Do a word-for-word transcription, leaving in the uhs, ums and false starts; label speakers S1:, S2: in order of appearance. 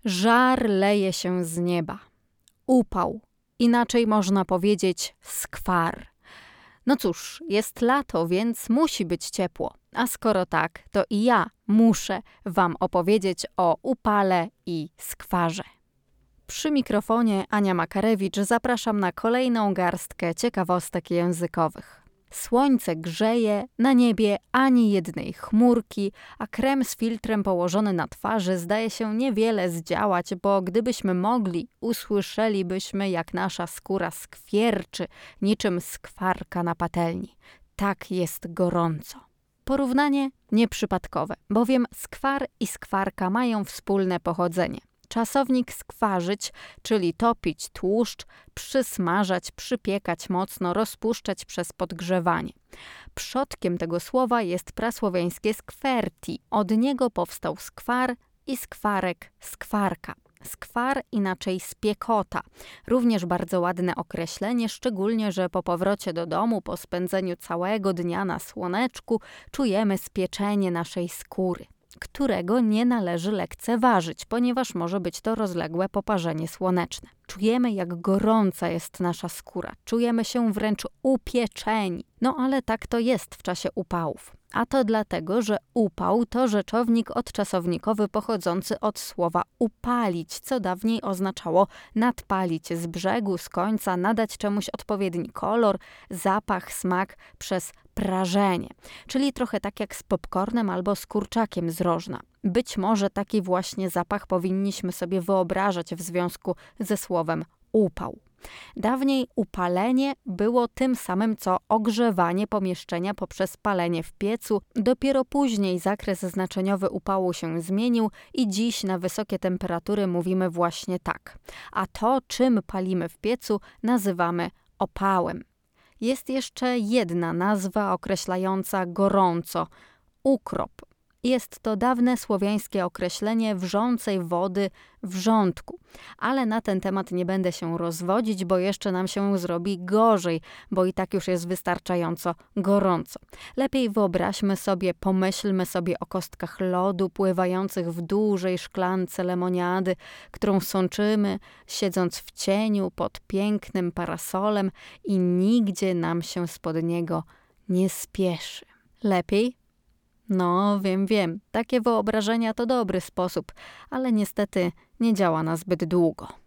S1: Żar leje się z nieba. Upał. Inaczej można powiedzieć skwar. No cóż, jest lato, więc musi być ciepło. A skoro tak, to i ja muszę wam opowiedzieć o upale i skwarze. Przy mikrofonie Ania Makarewicz zapraszam na kolejną garstkę ciekawostek językowych. Słońce grzeje, na niebie ani jednej chmurki, a krem z filtrem położony na twarzy zdaje się niewiele zdziałać, bo gdybyśmy mogli, usłyszelibyśmy, jak nasza skóra skwierczy, niczym skwarka na patelni. Tak jest gorąco. Porównanie nieprzypadkowe, bowiem skwar i skwarka mają wspólne pochodzenie. Czasownik skwarzyć, czyli topić tłuszcz, przysmażać, przypiekać mocno, rozpuszczać przez podgrzewanie. Przodkiem tego słowa jest prasłowiańskie skwerti. Od niego powstał skwar i skwarek, skwarka. Skwar, inaczej spiekota. Również bardzo ładne określenie, szczególnie, że po powrocie do domu, po spędzeniu całego dnia na słoneczku, czujemy spieczenie naszej skóry, którego nie należy lekceważyć, ponieważ może być to rozległe poparzenie słoneczne. Czujemy, jak gorąca jest nasza skóra. Czujemy się wręcz upieczeni. No ale tak to jest w czasie upałów. A to dlatego, że upał to rzeczownik odczasownikowy pochodzący od słowa upalić, co dawniej oznaczało nadpalić z brzegu, z końca, nadać czemuś odpowiedni kolor, zapach, smak przez prażenie. Czyli trochę tak jak z popcornem albo z kurczakiem z rożna. Być może taki właśnie zapach powinniśmy sobie wyobrażać w związku ze słowem upał. Dawniej upalenie było tym samym co ogrzewanie pomieszczenia poprzez palenie w piecu. Dopiero później zakres znaczeniowy upału się zmienił i dziś na wysokie temperatury mówimy właśnie tak. A to, czym palimy w piecu, nazywamy opałem. Jest jeszcze jedna nazwa określająca gorąco – ukrop. Jest to dawne słowiańskie określenie wrzącej wody, wrzątku. Ale na ten temat nie będę się rozwodzić, bo jeszcze nam się zrobi gorzej, bo i tak już jest wystarczająco gorąco. Lepiej wyobraźmy sobie, pomyślmy sobie o kostkach lodu pływających w dużej szklance lemoniady, którą sączymy, siedząc w cieniu pod pięknym parasolem i nigdzie nam się spod niego nie spieszy. Lepiej? No, wiem, wiem, takie wyobrażenia to dobry sposób, ale niestety nie działa na zbyt długo.